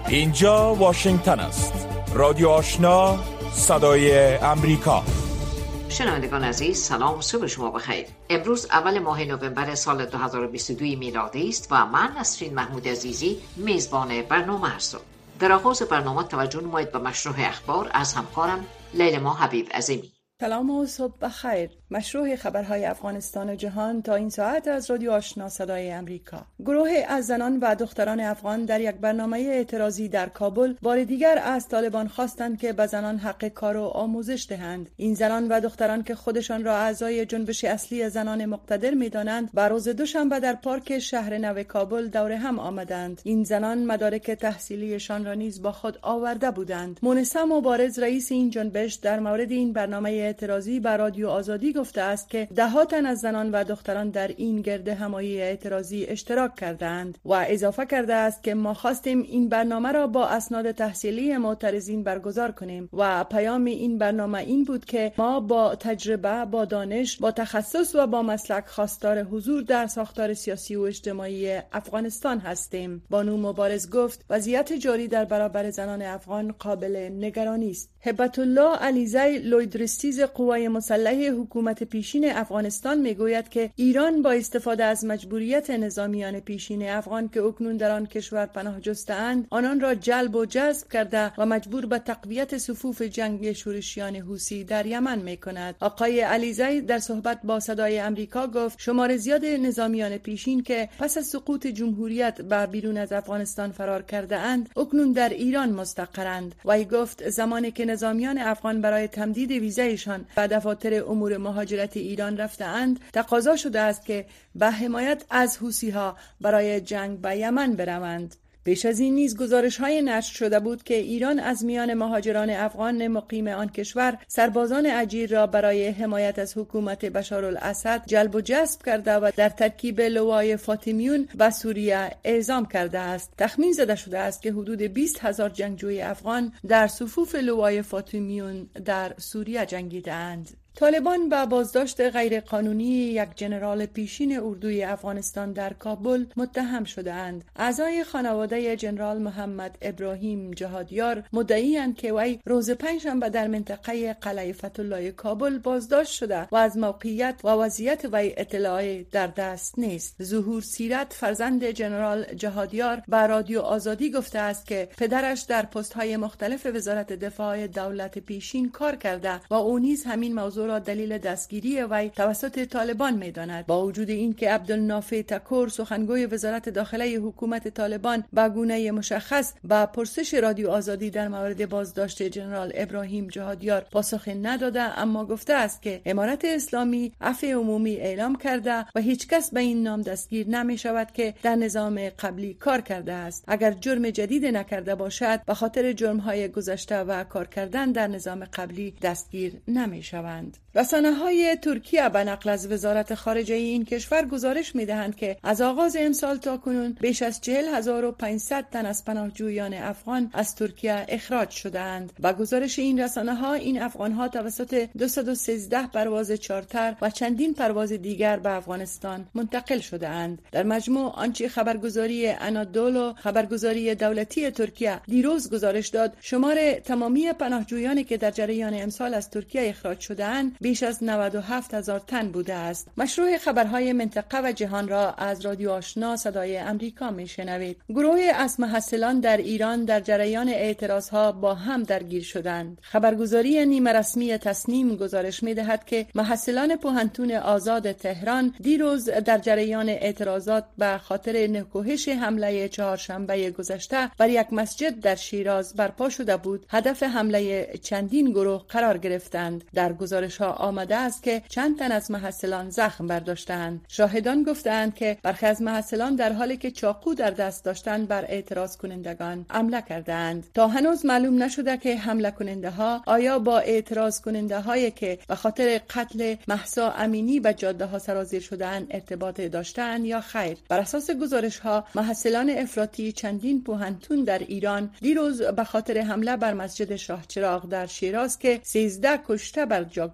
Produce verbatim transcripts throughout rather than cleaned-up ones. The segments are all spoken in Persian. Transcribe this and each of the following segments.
اینجا واشنگتن است. رادیو آشنا، صدای امریکا. شنوندگان عزیز، سلام، صبح شما بخیر. امروز اول ماه نوامبر سال دو هزار و بیست و دو میلادی است و من نسرین محمود عزیزی میزبان برنامه هستم. در آغاز برنامه توجه نمایید به مشروع اخبار از همکارم لیلما حبیب عظیمی. سلام و صبح بخیر. مشروع خبرهای افغانستان و جهان تا این ساعت از رادیو آشنا صدای امریکا. گروه از زنان و دختران افغان در یک برنامه اعتراضی در کابل بار دیگر از طالبان خواستند که به زنان حق کار و آموزش دهند. این زنان و دختران که خودشان را اعضای جنبش اصلی زنان مقتدر می‌دانند، به روز دوشنبه در پارک شهر نو کابل دور هم آمدند. این زنان مدارک تحصیلیشان را نیز با خود آورده بودند. مونسه مبارز رئیس این جنبش در مورد این برنامه اعتراضی به رادیو آزادی گفته است که ده ها تن از زنان و دختران در این گرد همایی اعتراضی اشتراک کردند و اضافه کرده است که ما خواستیم این برنامه را با اسناد تحصیلی معترضین برگزار کنیم و پیام این برنامه این بود که ما با تجربه، با دانش، با تخصص و با مسلک خواستار حضور در ساختار سیاسی و اجتماعی افغانستان هستیم. بانو مبارز گفت وضعیت جاری در برابر زنان افغان قابل نگرانی است. هبت الله علیزی لویدرستیز قوای مسلح حکومت پیشین افغانستان میگوید که ایران با استفاده از مجبوریت نظامیان پیشین افغان که اکنون در آن کشور پناه جسته‌اند، آنان را جلب و جذب کرده و مجبور به تقویت صفوف جنگی شورشیان حوثی در یمن میکند. آقای علیزی در صحبت با صدای امریکا گفت شمار زیاد نظامیان پیشین که پس از سقوط جمهوریت به بیرون از افغانستان فرار کرده اند، اکنون در ایران مستقرند. وی گفت زمانی که نظامیان افغان برای تمدید ویزایشان به دفاتر امور مهاجرت ایران رفته‌اند، تقاضا شده است که به حمایت از حوثی‌ها برای جنگ به یمن بروند. پیش از این نیز گزارش‌های نشر شده بود که ایران از میان مهاجران افغان مقیم آن کشور سربازان اجیر را برای حمایت از حکومت بشارالاسد جلب و جذب کرده و در ترکیب لوای فاطمیون به سوریه اعزام کرده است. تخمین زده شده است که حدود بیست هزار جنگجوی افغان در صفوف لوای فاطمیون در سوریه جنگیده‌اند. طالبان با بازداشت غیرقانونی یک ژنرال پیشین اردوی افغانستان در کابل متهم شده‌اند. اعضای خانواده ژنرال محمد ابراهیم جهادیار مدعی‌اند که وی روز پنجشنبه در منطقه قلعه فتح‌الله کابل بازداشت شده و از موقعیت و وضعیت وی اطلاعی در دست نیست. ظهور سیرت فرزند ژنرال جهادیار به رادیو آزادی گفته است که پدرش در پست‌های مختلف وزارت دفاع دولت پیشین کار کرده و او نیز همین موضوع را دلیل دستگیری وی توسط طالبان می‌داند. با وجود اینکه عبدالنافع تکور سخنگوی وزارت داخله حکومت طالبان به گونه مشخص با پرسش رادیو آزادی در مورد بازداشت ژنرال ابراهیم جهادیار پاسخ نداده، اما گفته است که امارت اسلامی عفو عمومی اعلام کرده و هیچ کس به این نام دستگیر نمی شود که در نظام قبلی کار کرده است. اگر جرم جدید نکرده باشد، به خاطر جرم‌های گذشته و کار کردن در نظام قبلی دستگیر نمی شوند. رسانه‌های ترکیه به نقل از وزارت خارجه این کشور گزارش می‌دهند که از آغاز امسال تا کنون بیش از چهل هزار و پانصد تن از پناهجویان افغان از ترکیه اخراج شده‌اند. با گزارش این رسانه‌ها، این افغان‌ها توسط دویست و سیزده پرواز چارتر و چندین پرواز دیگر به افغانستان منتقل شده‌اند. در مجموع آنچه خبرگزاری انادولو، خبرگزاری دولتی ترکیه، دیروز گزارش داد، شمار تمامی پناهجویانی که در جریان امسال از ترکیه اخراج شده‌اند بیش از نود و هفت هزار تن بوده است. مشروع خبرهای منطقه و جهان را از رادیو آشنا صدای امریکا میشنوید. گروه از محصلان در ایران در جریان اعتراضها با هم درگیر شدند. خبرگزاری نیمه رسمی تصنیم گزارش میدهد که محصلان پوهنتون آزاد تهران دیروز در جریان اعتراضات به خاطر نکوهش حمله چهارشنبه گذشته بر یک مسجد در شیراز برپا شده بود، هدف حمله چندین گروه قرار گرفتند. در گزارش ها آمده است که چند تن از محصلان زخم برداشتند. شاهدان گفتند که برخی از محصلان در حالی که چاقو در دست داشتند بر اعتراض کنندگان حمله کردند. تا هنوز معلوم نشده که حمله کننده ها آیا با اعتراض کننده هایی که به خاطر قتل مهسا امینی به جاده ها سرازیر شدند ارتباط داشتند یا خیر. بر اساس گزارش ها، محصلان افراطی چندین پوهنتون در ایران دیروز به خاطر حمله بر مسجد شاه چراغ در شیراز که سیزده کشته بر جا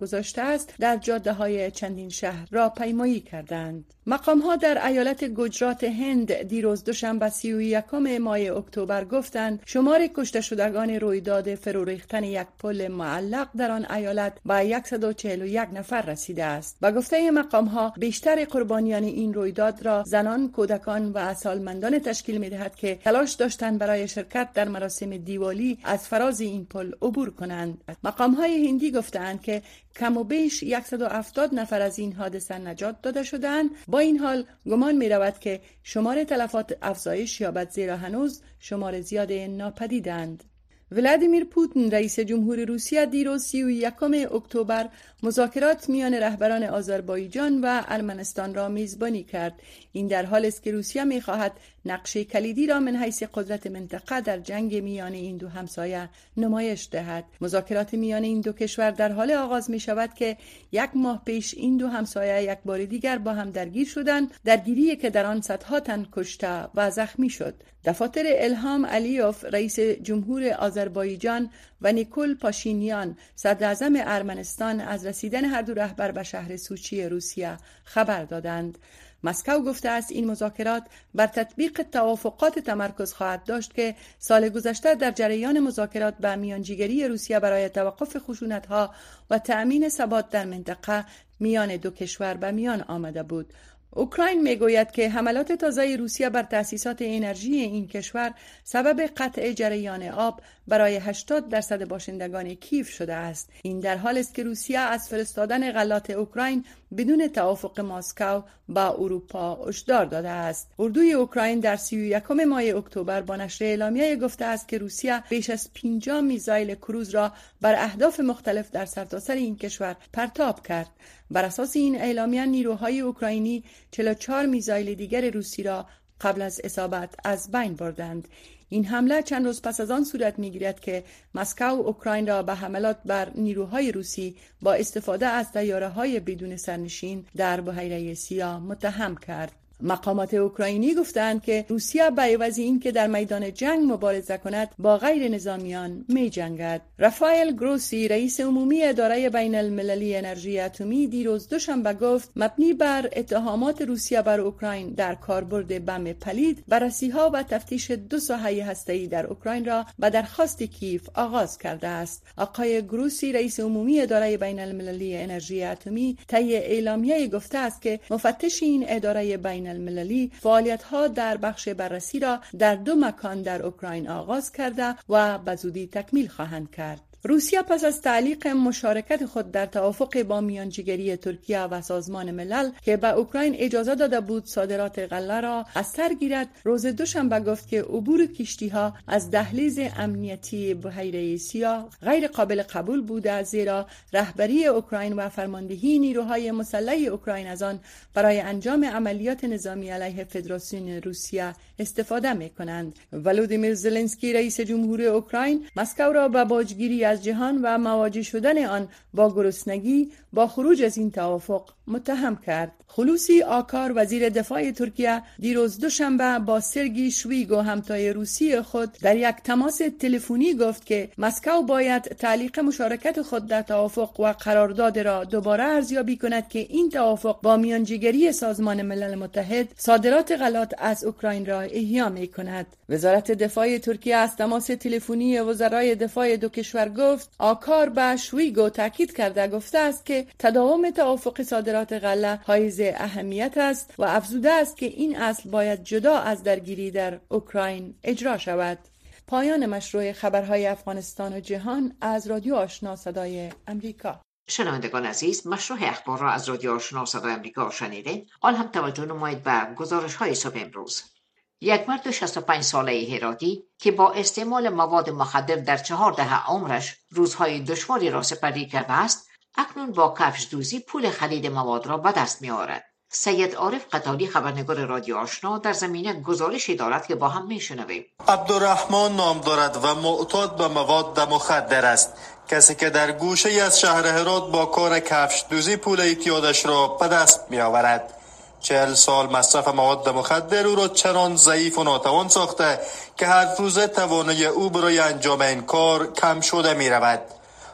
گذاشته است در جاده های چندین شهر را پیمایی کردند. مقام ها در ایالت گجرات هند دیروز دوشنبه سی و یکم ماه اکتبر گفتند شمار کشته شدگان رویداد فرو ریختن یک پل معلق در آن ایالت به صد و چهل و یک نفر رسیده است. با گفته مقام ها بیشتر قربانیان این رویداد را زنان، کودکان و سالمندان تشکیل می دهد که تلاش داشتند برای شرکت در مراسم دیوالی از فراز این پل عبور کنند. مقام های هندی گفتند که کم و بیش صد و هفتاد نفر از این حادثه نجات داده شدند. با این حال گمان می رود که شمار تلفات افزایش یابد زیرا هنوز شمار زیاد ناپدیدند. ولادیمیر پوتین رئیس جمهور روسیه دیروز سی و یکم اکتبر مذاکرات میان رهبران آذربایجان و ارمنستان را میزبانی کرد. این در حالی است که روسیه می‌خواهد نقش کلیدی را من حیث قدرت منطقه در جنگ میان این دو همسایه نمایش دهد. مذاکرات میان این دو کشور در حال آغاز می‌شود که یک ماه پیش این دو همسایه یک بار دیگر با هم درگیر شدند، درگیری که در آن صدها تن کشته و زخمی شد. دفاتر الهام علیوف رئیس جمهور آذربایجان و نیکول پاشینیان صدر اعظم ارمنستان از رسیدن هر دو رهبر به شهر سوچی روسیه خبر دادند. مسکو گفته است این مذاکرات بر تطبیق توافقات تمرکز خواهد داشت که سال گذشته در جریان مذاکرات به میانجیگری روسیه برای توقف خشونت‌ها و تأمین ثبات در منطقه میان دو کشور به میان آمده بود. اوکراین میگوید که حملات تازه روسیه بر تأسیسات انرژی این کشور سبب قطع جریان آب برای هشتاد درصد باشندگان کیف شده است. این در حالی است که روسیه از فرستادن غلات اوکراین بدون توافق مسکو با اروپا هشدار داده است. اردوی اوکراین در سی و یکم ماه اکتبر با نشر اعلامیه گفته است که روسیه بیش از پنجاه میزایل کروز را بر اهداف مختلف در سرتاسر این کشور پرتاب کرد. بر اساس این اعلامیه نیروهای اوکراینی چهل و چهار میزایل دیگر روسی را قبل از اصابت از بین بردند. این حمله چند روز پس از آن صورت می‌گیرد که مسکو اوکراین را به حملات بر نیروهای روسی با استفاده از طیاره‌های بدون سرنشین در بحیره سیاه متهم کرد. مقامات اوکراینی گفتند که روسیه به عوض اینکه در میدان جنگ مبارزه کند با غیر نظامیان می جنگد. رافائل گروسی رئیس عمومی اداره بین المللی انرژی اتمی دیروز دوشنبه گفت مبنی بر اتهامات روسیه بر اوکراین در کاربرد بم پلید بررسی‌ها و تفتیش دو ساحه هسته‌ای در اوکراین را به درخواست کیف آغاز کرده است. آقای گروسی رئیس عمومی اداره بین المللی انرژی اتمی طی اعلامیه گفته است که مفتش این اداره بین المللی فعالیت‌ها در بخش بررسی را در دو مکان در اوکراین آغاز کرده و به زودی تکمیل خواهند کرد. روسیه پس از تعلیق مشارکت خود در توافق با میانجیگری ترکیه و سازمان ملل که به اوکراین اجازه داده بود صادرات غله را از سر گیرد، روز دوشنبه گفت که عبور کشتی‌ها از دهلیز امنیتی بحیره سیاه غیر قابل قبول بوده، زیرا رهبری اوکراین و فرماندهی نیروهای مسلح اوکراین از آن برای انجام عملیات نظامی علیه فدراسیون روسیه استفاده می‌کنند. ولودیمیر زلنسکی رئیس جمهور اوکراین مسکو را به باجگیری از جهان و مواجه شدن آن با گرسنگی با خروج از این توافق متهم کرد. خلوصی آکار وزیر دفاع ترکیه دیروز دوشنبه با سرگی شویگو همتای روسی خود در یک تماس تلفنی گفت که مسکو باید تعلیق مشارکت خود در توافق و قرارداد را دوباره ارزیابی کند که این توافق با میانجیگری سازمان ملل متحد صادرات غلات از اوکراین را احیا می‌کند. وزارت دفاع ترکیه از تماس تلفنی وزرای دفاع دو کشور گفت آکار به شویگو تاکید کرده گفته است که تداوم توافق صادرات غله حائز اهمیت است و افزوده است که این اصل باید جدا از درگیری در اوکراین اجرا شود. پایان مشروع خبرهای افغانستان و جهان از رادیو آشنا صدای امریکا. شنوندگان عزیز، مشروع اخبار را از رادیو آشنا صدای امریکا شنیدید. حال هم توجه نمایید به گزارش های صبح امروز. یک مرد شصت و پنج ساله هراتی که با استعمال مواد مخدر در چهار دهه عمرش روزهای دشواری را سپری کرده است، اکنون با کفش دوزی پول خرید مواد را به دست می آورد. سید عارف قطاری خبرنگار رادیو آشنا در زمینه گزارشی دارد که با هم می شنویم. عبدالرحمن نام دارد و معتاد به مواد مخدر است. کسی که در گوشه از شهر هرات با کار کفش دوزی پول اعتیادش را به دست می آورد. چهل سال مصرف مواد مخدر او را چنان ضعیف و ناتوان ساخته که هر روزه توانایی او برای انجام این کار کم شده می رود.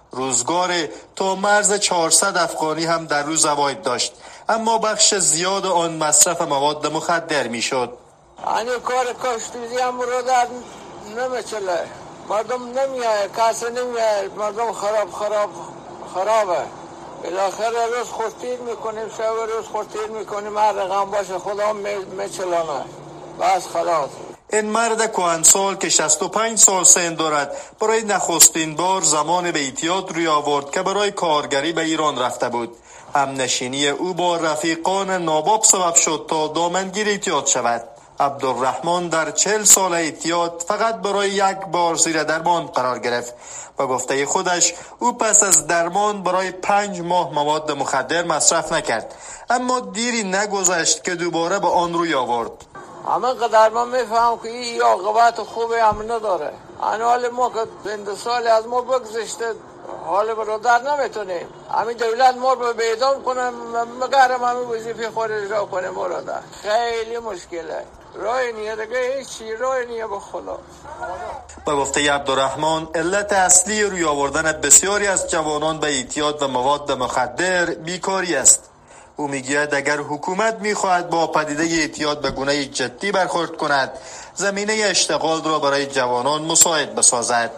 روزگار تا مرز چهارصد افغانی هم در روز زواید داشت، اما بخش زیاد آن مصرف مواد مخدر میشد. آنی کار کشتیزی هم رو در نمیچله، مردم نمیاد، کسی نمیاد، مردم خراب خراب خرابه. بالاخره روز خورتید میکنیم، شب روز خورتید میکنیم، هر رقم باشه خدا میچلانه، بس خلاص. این مرد کهنسال که شصت و پنج سال سن دارد برای نخستین بار زمان به ایتیاد روی آورد که برای کارگری به ایران رفته بود. همنشینی او با رفیقان ناباب سبب شد تا دامنگیر ایتیاد شود. عبدالرحمن در چهل سال ایتیاد فقط برای یک بار زیر درمان قرار گرفت. با گفته خودش او پس از درمان برای پنج ماه مواد مخدر مصرف نکرد، اما دیری نگذشت که دوباره به آن روی آورد. همه قدر من میفهم که این عاقبت خوبی هم نداره. حال ما که زنده سال از ما بگذشته، حال برادر نمیتونیم. همین دولت ما رو به اعدام کنم، مگرم همین وظیفه خود اجرا کنیم برادر. خیلی مشکله. راه نیه دیگه، هیچی راه نیه به خدا. با گفته عبدالرحمن علت اصلی روی آوردن بسیاری از جوانان به اعتیاد و مواد مخدر بیکاری است. او میگوید اگر حکومت میخواهد با پدیده اعتیاد به گونه جدی برخورد کند، زمینه اشتغال را برای جوانان مساعد بسازد.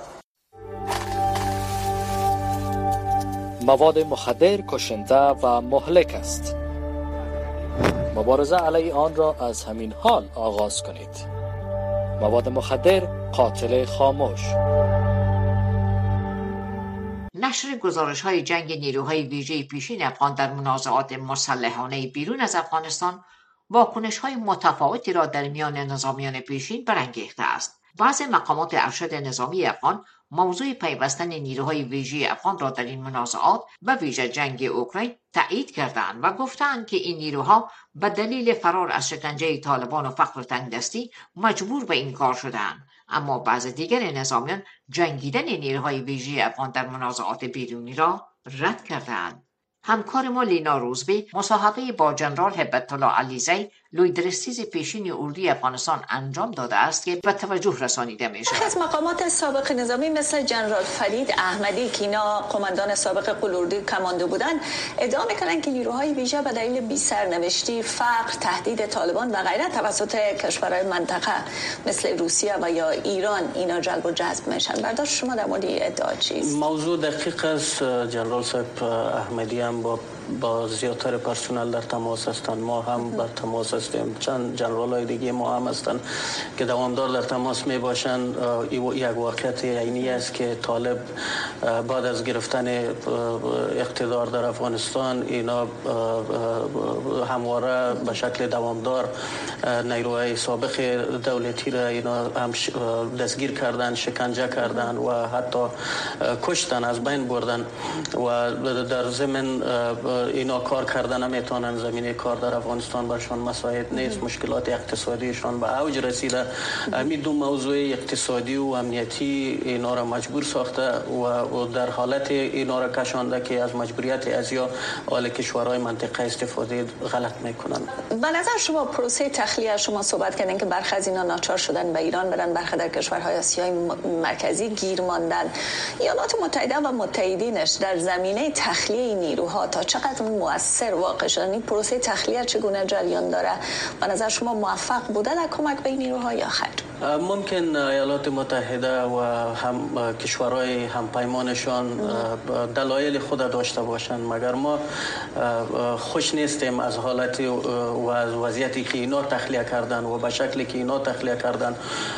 مواد مخدر کشنده و مهلک است. مبارزه علیه آن را از همین حال آغاز کنید. مواد مخدر قاتل خاموش. نشر گزارش‌های جنگ نیروهای ویژه پیشین افغان در منازعات مسلحانه بیرون از افغانستان واکنش‌های متفاوتی را در میان نظامیان پیشین برانگیخته است. بعضی مقامات ارشد نظامی افغان موضوع پیوستن نیروهای ویژه افغان را در این منازعات و ویژه جنگ اوکراین تایید کردند و گفتند که این نیروها به دلیل فرار از شکنجه طالبان و فقر تنگدستی مجبور به این کار شدند. اما بعض دیگر نظامیان جنگیدن نیروهای ویژه افغان در منازعات بیرونی را رد کردند. همکار ما لینا روزبی مصاحبه با جنرال هبت الله علیزی لویدرستیز پیشین اردوی افغانستان انجام داده است که به توجه رسانیده می شود. از مقامات سابق نظامی مثل جنرال فرید احمدی که اینا قماندان سابق قلاردی کماندو بودن ادعا میکنن که نیروهای ویژه به دلیل بی سرنوشتی، فقر، تهدید طالبان و غیره توسط کشورهای منطقه مثل روسیه و یا ایران اینا جلب و جذب میشن. برداشت شما در مورد ادعا چیست؟ موضوع دقیق است. جنرال صاحب احمدی هم با با زیادتر پرسنل در تماس هستند. ما هم بر تماس هستیم. چند جنرال های دیگه ما هم هستند که دوامدار در تماس می باشند. یک واقعیت عینی است که طالب بعد از گرفتن اقتدار در افغانستان اینا همواره به شکل دوامدار نیروهای سابق دولتی را اینا هم دستگیر کردن، شکنجه کردن و حتی کشتن، از بین بردن و در ضمن اینا کار کردن نمیتونن. زمینه کار در افغانستان برشان مساعد نیست. مشکلات اقتصادیشان به اوج رسیده. همین دو موضوع اقتصادی و امنیتی اینا را مجبور ساخته و در حالت اینا را کشانده که از مجبوریت ازیا حال کشورهای منطقه استفاده غلط میکنن. به نظر شما پروسه تخلیه، شما صحبت کردین که برخی از اینا ناچار شدن به ایران برن، برخی در کشورهای آسیای مرکزی گیر ماندن. ایالات متحده و متحدینش در زمینه تخلیه نیروها تا چقدر مؤثر واقع شدن؟ این پروسه تخلیه چگونه جریان داره؟ به نظر شما موفق بوده در کمک به این نیروها یا خیر؟ ممکن ایالات متحده و هم کشورهای همپیمانشان دلایل خود داشته باشند، مگر ما خوش نیستیم از حالت و از وضعیتی که اینا تخلیه کردن و به شکلی که اینا تخلیه کردن.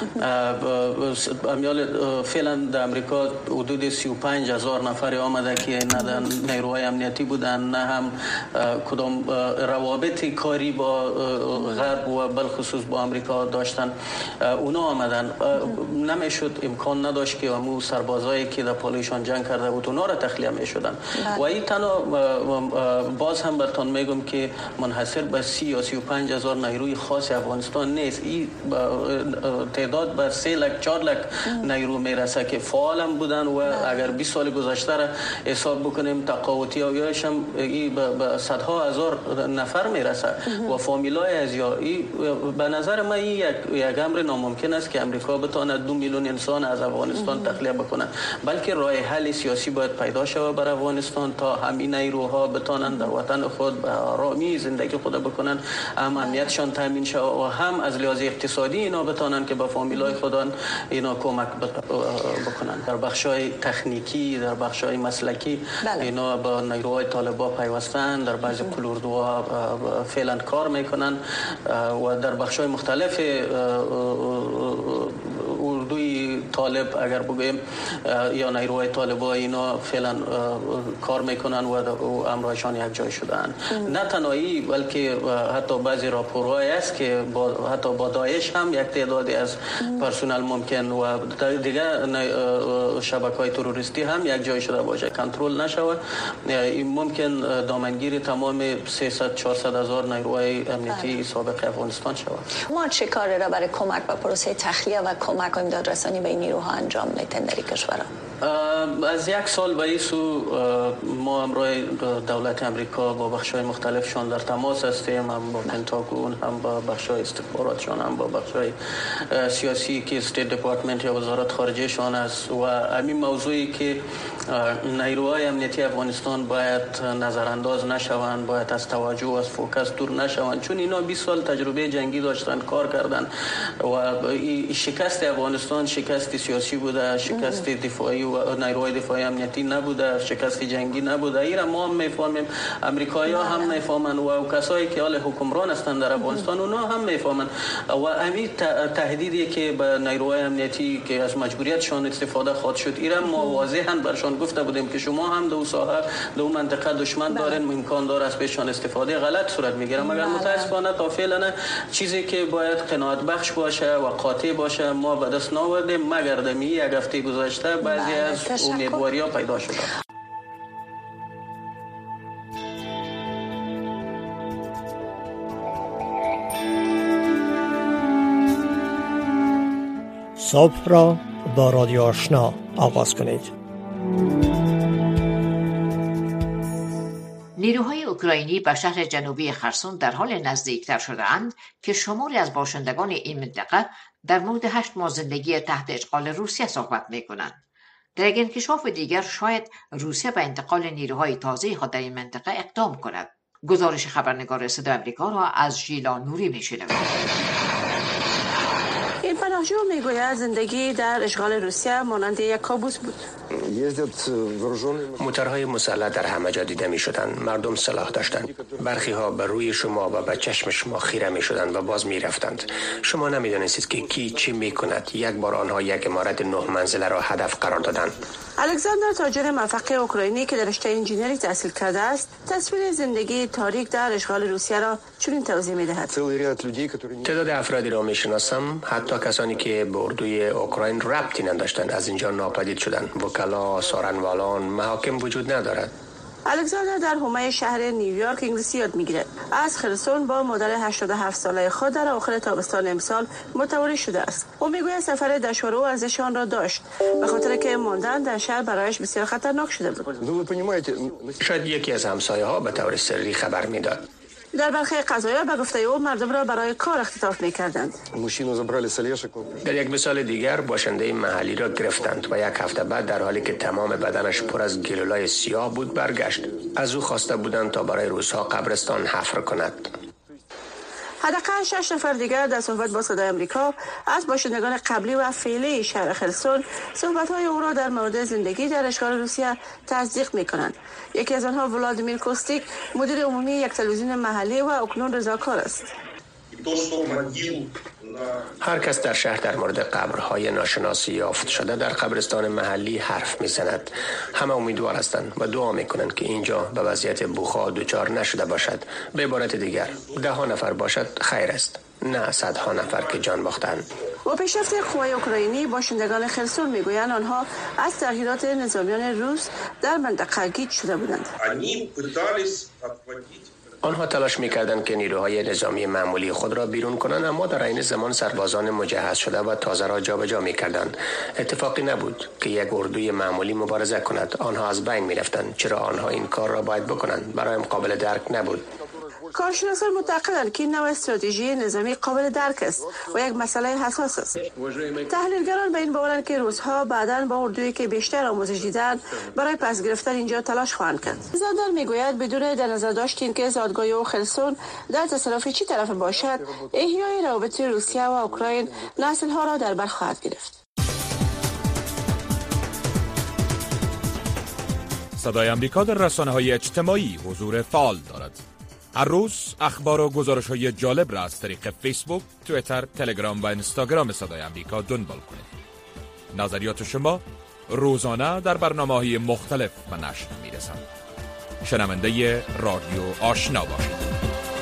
فعلا در امریکا حدود سی و پنج هزار نفر آمده که نه نیروهای امنیتی بودن، نه هم کدام روابط کاری با غرب و بالخصوص با امریکا داشتن. اونا آمدن، نمیشد، امکان نداشت که امو سربازایی که در پالایشان جنگ کرده بود اونا را تخلیه میشدن. و این تنها باز هم براتون میگم که منحصر به سی یا سی و پنج هزار نیروی خاص افغانستان نیست. این تعداد به سه لک چهار لک نیرو میرسه که فعالم بودن و اگر بیست سال گذشته را حساب بکنیم تقاوتی هایش هم این به صدها هزار نفر میرسه و فامیلای از یا به نظر من این یک یک امر ناممکن ممکن است که امریکا بتواند دو میلیون انسان از افغانستان تخلیه بکنه، بلکه راه حل سیاسی باید پیدا شود بر افغانستان تا همین نیروها بتوانند در وطن خود به آرامی زندگی خود بکنن، هم امنیتشان تامین شود و هم از لحاظ اقتصادی اینا بتوانند که به فامیلای خودان اینا کمک بکنن. در بخشای تکنیکی، در بخشای مسلکی بله. اینا با نیروهای طالبا پیوستن، در بعضی کلوردوها فعلا کار میکنن و در بخشای مختلف اردوی طالب اگر بگویم یا نیروهای طالبا اینا فعلا کار میکنن و امرایشان یک جای شدن. نه تنهایی بلکه حتی بعضی راپورهای است که با حتی با داعش هم یک تعدادی از پرسنل ممکن و دیگه شبکه‌های تروریستی هم یک جای شده باشه کنترل نشود، این ممکن دامنگیر تمام سیصد چهارصد هزار نیروهای امنیتی سابق افغانستان شود. ما چه کاری را برای کمک به پروسه تخلیه و کمک و امدادرسانی به این نیروها انجام میتین در کشورها؟ از یک سال به این سو ما همراه دولت امریکا با بخش‌های مختلفشان در تماس هستیم، هم با پنتاگون، هم با بخش‌های استخباراتشان، هم با بخش‌های سیاسی که استیت دپارتمنت یا وزارت خارجه شان است و همین موضوعی که نیروهای امنیتی افغانستان باید نظرانداز نشوند، باید از توجه و از فوکس دور نشوند، چون اینا بیست سال تجربه جنگی داشتن، کار کردن و شکست افغانستان شکست سیاسی بوده، شکست دفاعی و نیروهای دفاعی امنیتی نبوده، شکست جنگی نبوده. ایرا ما هم میفهمیم، امریکایی‌ها هم میفهمن و کسایی که حال حکمران هستند در افغانستان اونا هم میفهمن و همین تهدیدی که به نیروهای امنیتی که از مجبوریتشان استفاده خواهد شد، ایرا ما واضحاً برشان گفته بودیم که شما هم دو ساحه دو منطقه دشمن دارین، امکان داره از پیشان استفاده غلط صورت میگیره، مگر متاسفانه تا فعلا چیزی که باید قناعت بخش باشه و قاطع باشه ما به دست نآوردیم، مگر دمی یک هفته گذشته بعضی از امیدواری‌ها پیدا شده. صبح را با رادیو آشنا آغاز کنید. نیروهای اوکراینی به شهر جنوبی خرسون در حال نزدیکتر شده‌اند که شماری از باشندگان این منطقه در مورد هشت ماه زندگی تحت اشغال روسیه صحبت می‌کنند. در یک انکشاف دیگر شاید روسیه به انتقال نیروهای تازه خود در این منطقه اقدام کند. گزارش خبرنگار صدای آمریکا را از ژیلا نوری می‌شنوید. این پناهجو میگوید زندگی در اشغال روسیه مانند یک کابوس بود. موتورهای مسلح در همه جا دیده می شدند. مردم سلاح داشتند. برخی ها به روی شما و به چشم شما خیره می شدند و باز می رفتند. شما نمی دانستید که کی چی می کند. یک بار آنها یک عمارت نه منزله را هدف قرار دادند. الکساندر تاجر موفق اوکراینی که در رشته انجینری تحصیل کرده است، تصویر زندگی تاریک در اشغال روسیه را چنین توضیح می دهد. تعداد افرادی را می شناسم، حتی کسانی که به اردوی اوکراین ربطی نداشتند از اینجا ناپدید شدند. وکلا، سارنوالان، محاکم وجود ندارد. الکساندر در حومه شهر نیویورک انگلیسی یاد میگیرد. از خرسون با مادر هشتاد و هفت ساله خود در آخر تابستان امسال متواری شده است. او میگوید سفر دشوار او ارزش آن را داشت به خاطر که ماندن در شهر برایش بسیار خطرناک شده بود. شاید یکی از همسایه‌ها به طور سری خبر میداد. در برخی قضایا به گفته او مردم را برای کار اختطاف می‌کردند. در یک مثال دیگر باشنده محلی را گرفتند و یک هفته بعد در حالی که تمام بدنش پر از گلولای سیاه بود برگشت. از او خواسته بودند تا برای روس‌ها قبرستان حفر کند. حداقل شش نفر دیگر در صحبت با صدای آمریکا از باشندگان قبلی و فعلی شهر خرسون صحبت‌های او را در مورد زندگی در اشغال روسیه تصدیق می‌کنند. یکی از آنها ولادیمیر کوستیک مدیر عمومی یک تلویزیون محلی و اکنون رضاکار است. هر کس در شهر در مورد قبرهای ناشناس یافت شده در قبرستان محلی حرف میزند. همه امیدوار هستند و دعا میکنند که اینجا به وضعیت بوخا دچار نشده باشد. به عبارت دیگر ده ها نفر باشد خیر است، نه صدها نفر که جان باختند. با پیشرفت قوای اوکراینی باشندگان خرسون میگویند آنها از تغییرات نظامیان روس در منطقه گیج شده بودند. آنها تلاش می‌کردند که نیروهای نظامی معمولی خود را بیرون کنند، اما در عین زمان سربازان مجهز شده و تازه را جابجا می‌کردند. اتفاقی نبود که یک اردوی معمولی مبارزه کند. آنها از بین می‌رفتند. چرا آنها این کار را باید بکنند؟ برایم قابل درک نبود. کارشناسان معتقدند که این نوع استراتژی نظامی قابل درک است و یک مسئله حساس است. تحلیلگران به این باورند که روس‌ها بعداً با اردویی که بیشتر آموزش دیدند برای پس گرفتن اینجا تلاش خواهند کرد. زندان میگوید بدون در نظر داشتیم که زادگاه او خرسون در تصرف چی طرف باشد، احیای روابط روسیه و اوکراین نسل‌ها را در بر خواهد گرفت. صدای آمریکا در رسانه‌های اجتماعی حضور فعال دارد. هر روز اخبار و گزارش‌های جالب را از طریق فیسبوک، توییتر، تلگرام و اینستاگرام صدای آمریکا دنبال کنید. نظریات شما روزانه در برنامه‌های مختلف به نشر می‌رسند. شنونده رادیو آشنا باشید.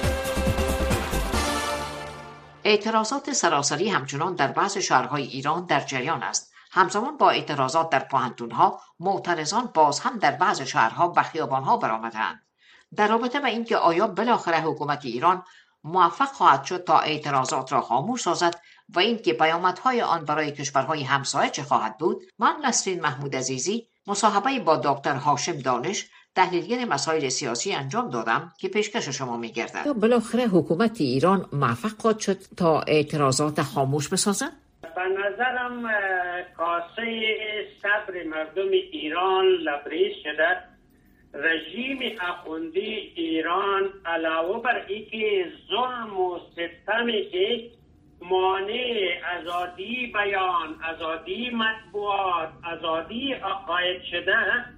اعتراضات سراسری همچنان در بعض شهرهای ایران در جریان است. همزمان با اعتراضات در پوهنتون‌ها، معترضان باز هم در بعض شهرها به خیابان‌ها برآمدند. در رابطه با اینکه آیا بالاخره حکومت ایران موفق خواهد شد تا اعتراضات را خاموش سازد و اینکه پیامدهای آن برای کشورهای همسایه چه خواهد بود، من نسرین محمود عزیزی مصاحبه با دکتر هاشم دانش، تحلیلگر مسائل سیاسی انجام دادم که پیشکش شما می‌گردد. بالاخره حکومت ایران موفق خواهد شد تا اعتراضات خاموش بسازد؟ به نظرم کاسه صبر مردم ایران لبریز شده. رژیم اخوندی ایران علاوه بر اینکه ظلم و ستمی که مانع آزادی بیان، آزادی مطبوعات، آزادی عقاید شده،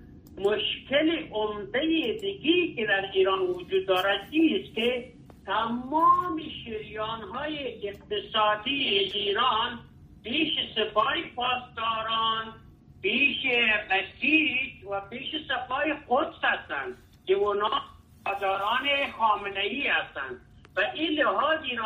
مشکل عمده دیگی که در ایران وجود دارد است که تمام شریان‌های اقتصادی ایران پیش سپاه پاسداران، پیش بسیج و پیش سپاه قدس هستند که اونا پاسداران خامنه‌ای هستند و این لحاظ ایران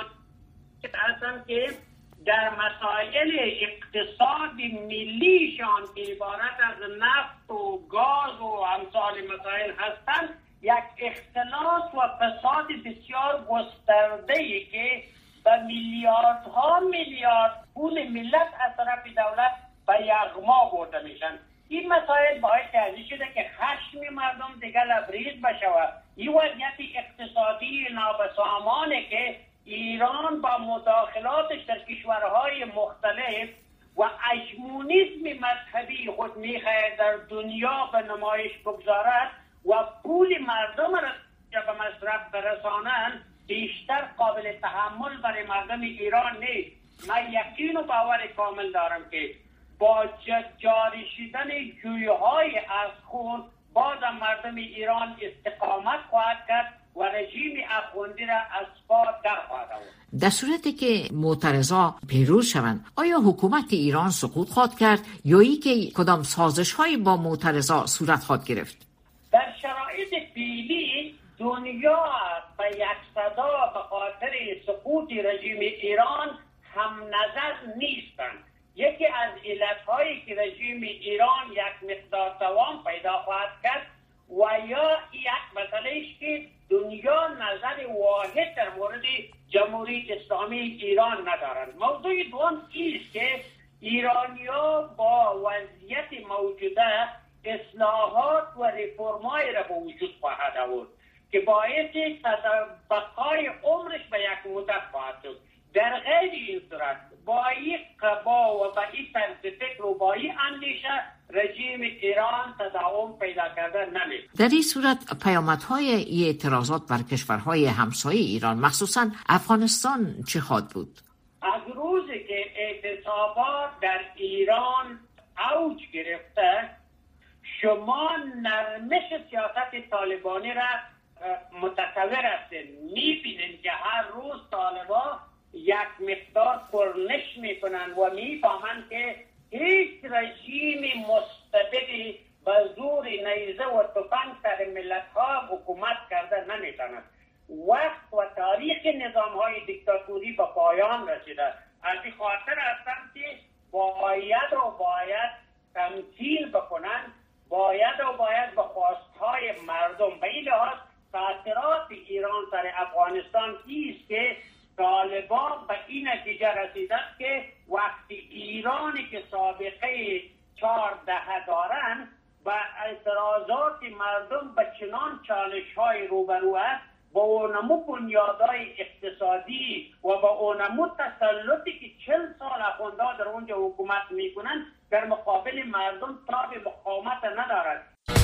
هستند که در مسائل اقتصاد ملیشان که عبارت از نفت و گاز و امثال مسائل هستند، یک اختلاس و فساد بسیار گسترده‌ای که به میلیاردها میلیارد پول ملت از طرف دولت به یغما برده میشن. این مسائل باعث کردی شده که خشم مردم دیگر لبریز بشود. این وضعیت اقتصادی نابسامانه که ایران با مداخلاتش در کشورهای مختلف و اجمونیسم مذهبی خود میخواهد در دنیا به نمایش بگذارد و پول مردم را به مصرف برسانند، بیشتر قابل تحمل برای مردم ایران نیست. من یقین و باور کامل دارم که با جاری شدن جویهای از خون باز مردم ایران استقامت خواهد کرد و رژیم اخوندی را از پا در خواهد آورد. در صورتی که معترضا پیروز شوند، آیا حکومت ایران سقوط خواهد کرد یا ای که کدام سازش‌هایی با معترضا صورت خواهد گرفت؟ در شرایط فعلی دنیا به یک صدا به خاطر سقوط رژیم ایران هم نظر نیستند. یکی از علتهایی که رژیم ایران یک مقدار دوام پیدا خواهد کرد و یا یک مسئله است که دنیا نظر واحد در مورد جمهوری اسلامی ایران ندارند. موضوع دوم است که ایرانی‌ها با وضعیت موجوده اصلاحات و رفرم‌های را به وجود خواهد آورد که باعث بقای عمرش به یک مدت خواهد شد. در غیر این صورت با این قبا و با این طرز فکر و با این اندیشه رژیم ایران تداوم پیدا کرده نمی‌تواند. در این صورت پیامدهای این اعتراضات بر کشورهای همسایه ایران مخصوصا افغانستان چه خواهد بود؟ از روزی که اعتصابات در ایران اوج گرفته، شما نرمش سیاست طالبانی را متصور هستید. می‌بینید که هر روز طالبان یک مقدار پرنش میکنن و میفهمند که هیچ رژیم مستبدی به زور نیزه و تفنگ سر ملت‌ها حکومت کرده نمیتواند. وقت و تاریخ نظام‌های دیکتاتوری به پایان رسیده. از این خاطر هستم که باید و باید تمثیل بکنن، باید و باید به خواستهای مردم. به این لحاظ تأثیرات ایران سر افغانستان است که طالبان به این نتیجه رسیدند که وقتی ایرانی که سابقه چهار دهه دارند و اعتراضات مردم به چنان چالش‌های روبرو است، با اونمو بنیادهای اقتصادی و با اونمو تسلطی که چل سال اخوانده در اونجا حکومت میکنن در مقابل مردم تاب مقاومت ندارد.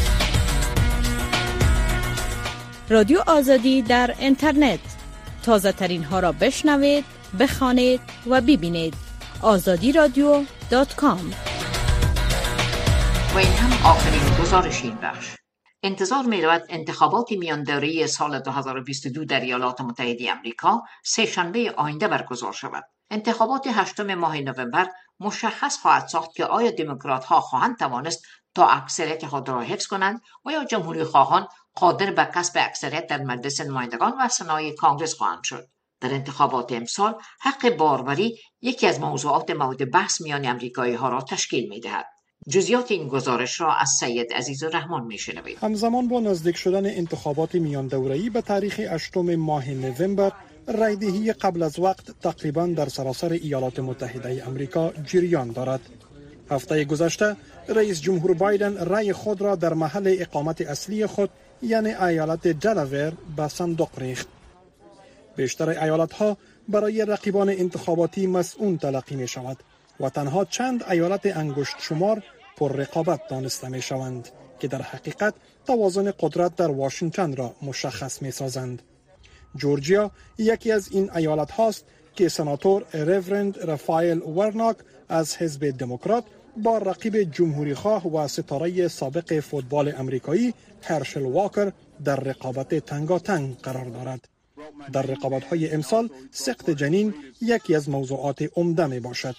رادیو آزادی در اینترنت، تازه ترین ها را بشنوید، بخوانید و ببینید. آزادی رادیو دات کام. و این هم آخرین گزارش این بخش. انتظار می رود انتخابات میان دوره‌ای سال دو هزار و بیست و دو در ایالات متحده آمریکا سه شنبه آینده برگزار شود. انتخابات هشتم ماه نوامبر مشخص خواهد ساخت که آیا دموکرات ها خواهند توانست تا اکثریت خود را حفظ کنند و یا جمهوری خواهان قادر به کسب اکثریت در مجلس نمایندگان و سنای کانگرس خواهند شد. در انتخابات امسال حق باروری یکی از موضوعات مورد بحث میان امریکایی ها را تشکیل می دهد. جزئیات این گزارش را از سید عزیز الرحمن میشنوید. همزمان با نزدیک شدن انتخابات میان دوره‌ای به تاریخ هشتم ماه نوامبر، رایدهی قبل از وقت تقریبا در سراسر ایالات متحده آمریکا جریان دارد. هفته گذشته رئیس جمهور بایدن رای خود را در محل اقامت اصلی خود یعنی ایالت دلاور به صندوق ریخت. بیشتر ایالت‌ها برای رقیبان انتخاباتی مسئول تلقی می شود و تنها چند ایالت انگشت شمار پر رقابت دانسته می شوند که در حقیقت توازن قدرت در واشنگتن را مشخص می سازند. جورجیا یکی از این ایالت هاست که سناتور رورند رافائل وارناک از حزب دموکرات با رقیب جمهوری خواه و ستاره سابق فوتبال امریکایی هرشل واکر در رقابت تنگاتنگ قرار دارد. در رقابت‌های امسال سقط جنین یکی از موضوعات عمده می باشد.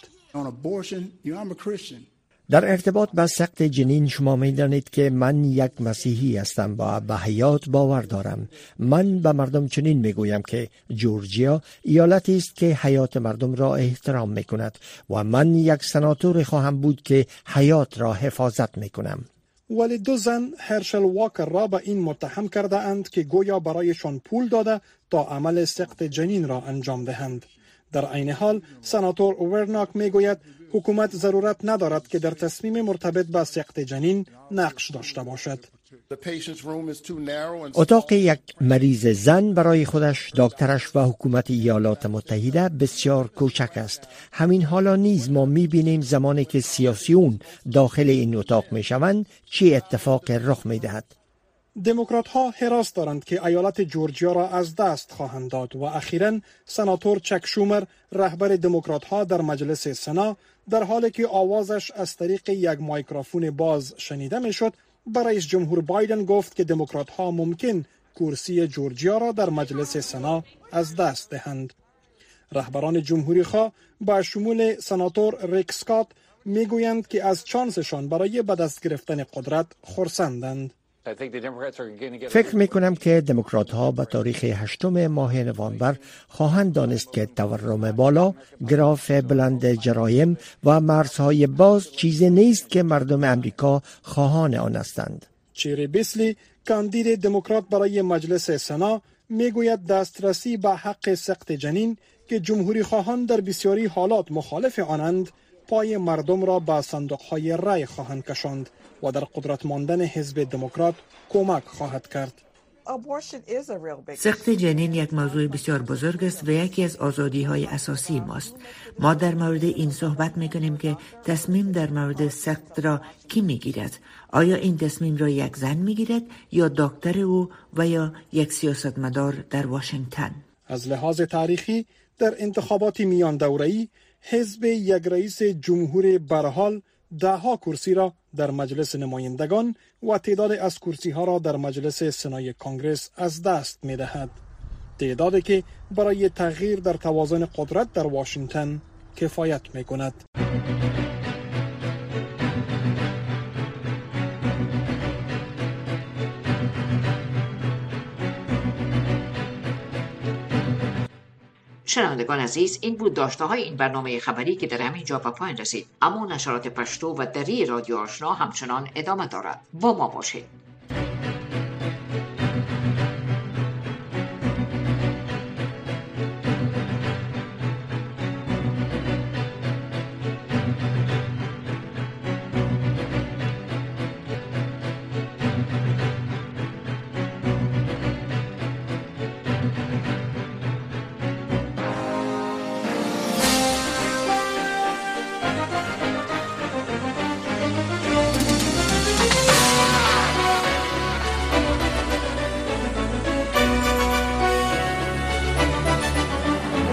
در ارتباط با سقط جنین شما می دانید که من یک مسیحی هستم و به حیات باور دارم. من به مردم چنین می گویم که جورجیا ایالتی است که حیات مردم را احترام می کند و من یک سناتور خواهم بود که حیات را حفاظت می کنم. ولی دو زن هرشل واکر را به این متهم کرده اند که گویا برایشان پول داده تا عمل سقط جنین را انجام دهند. در عین حال سناتور وارناک می گوید حکومت ضرورت ندارد که در تصمیم مرتبط با سقط جنین نقش داشته باشد. اتاق یک مریض زن برای خودش، دکترش و حکومت ایالات متحده بسیار کوچک است. همین حالا نیز ما می‌بینیم زمانی که سیاسیون داخل این اتاق می‌شوند چه اتفاق رخ می‌دهد. دموکرات ها حراس دارند که ایالت جورجیا را از دست خواهند داد و اخیراً سناتور چک شومر رهبر دموکرات ها در مجلس سنا در حالی که آوازش از طریق یک مایکروفون باز شنیده میشد به رئیس جمهور بایدن گفت که دموکرات ها ممکن کرسی جورجیا را در مجلس سنا از دست دهند. رهبران جمهوری خواه با شمول سناتور ریک اسکات میگویند که از چانسشان برای به دست گرفتن قدرت خرسندند. فکر می کنم که دموکرات ها به تاریخ هشتم ماه نوامبر خواهند دانست که تورم بالا، گراف بلند جرایم و مرزهای باز چیزی نیست که مردم امریکا خواهان آن هستند. چیری بیسلی کاندید دموکرات برای مجلس سنا می گوید دسترسی به حق سقط جنین که جمهوری خواهان در بسیاری حالات مخالف آنند پای مردم را به صندوق‌های رای خواهند کشاند و در قدرت ماندن حزب دموکرات کمک خواهد کرد. سقط جنین یک موضوع بسیار بزرگ است و یکی از آزادی‌های اساسی ماست. ما در مورد این صحبت می‌کنیم که تصمیم در مورد سقط را کی می‌گیرد؟ آیا این تصمیم را یک زن می‌گیرد یا دکتر او و یا یک سیاستمدار در واشنگتن؟ از لحاظ تاریخی در انتخابات میان دوره‌ای حزب یک رئیس جمهور برحال ده ها کرسی را در مجلس نمایندگان و تعداد از کرسی ها را در مجلس سنای کانگرس از دست می دهد. تعدادی که برای تغییر در توازن قدرت در واشنگتن کفایت می کند. شنوندگان عزیز، این بود داشته های این برنامه خبری که در همین جا به پایان رسید. اما نشرات پشتو و دری رادیو آشنا همچنان ادامه دارد. با ما باشید.